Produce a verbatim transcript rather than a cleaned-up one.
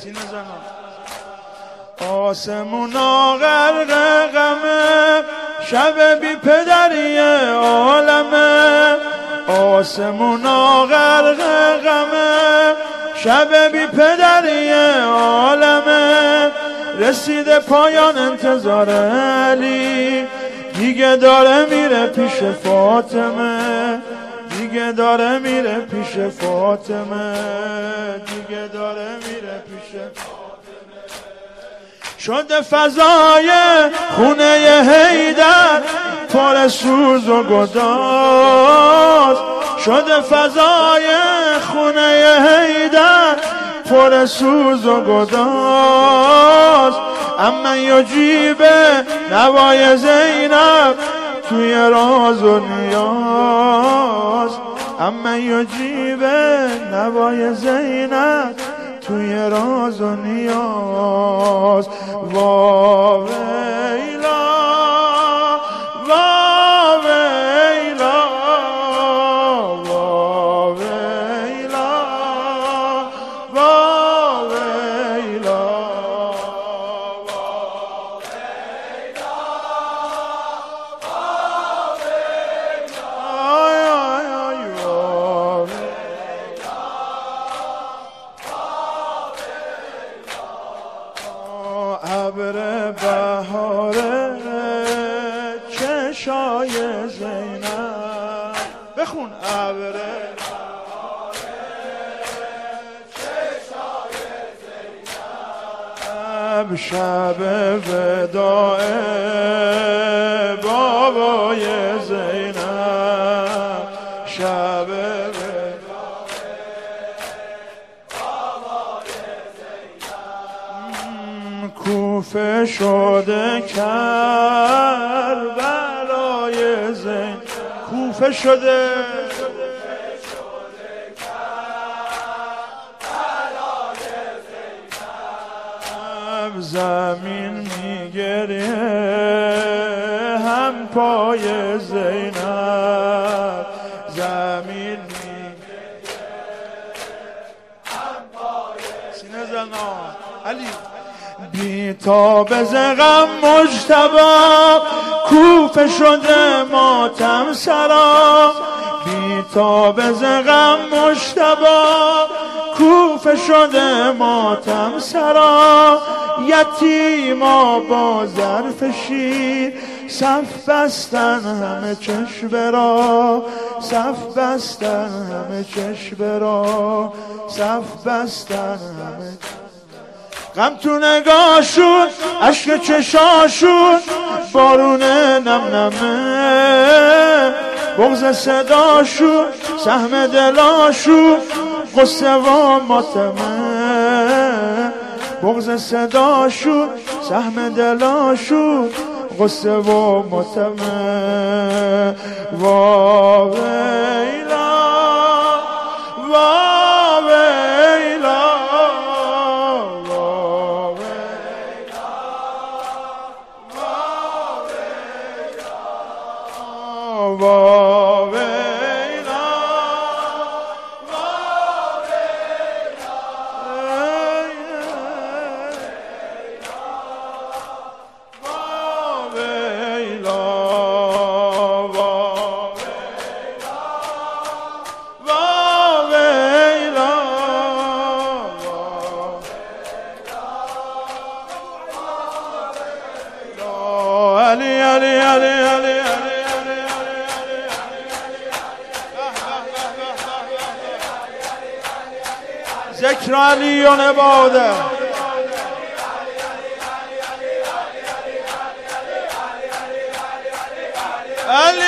سینه زنان آسمونا غرق غمه شب بی پدری عالمه آسمونا غرق غمه شب بی پدری عالمه رسیده پایان انتظار علی دیگه داره میره پیش فاطمه دیگه داره میره پیش فاطمه دیگه داره میره پیش فاطمه شده فضای خونه حیدر پر سوز و گداز شده فضای خونه حیدر پر سوز و گداز اما یجیبه نوای زینب توی راز و نیاز اما یجیبه نوای زینب توی راز و نیاز وا ویلا وا ویلا وا ویلا وا ویلا ابر بهاره چشای زینب بخون ابر بهاره چشای زینب شب وداع بابای زینب شب کوفه شده کربلای زین کوفه شده زمین میگریه هم پای زینب زمین میگریه هم پای سینه زنان علی بی تاب ز غم مجتبی کوفه شده ماتم سرا بی تاب ز غم مجتبی کوفه شده ماتم سرا یتیما با ظرف شیر صف بستن همه چشم را صف بستن همه چشم را صف بستن همه غم تو نگاهشون عشق چشاشون بارون نم نمه بغض صداشون سهم دلاشون قصه و ماتمه بغض صداشون سهم دلاشون قصه و ماتمه وا ویلا وا ویلا وا ویلا وا ویلا وا ویلا وا ویلا علی علی علی علی ذکر علی و نباده علی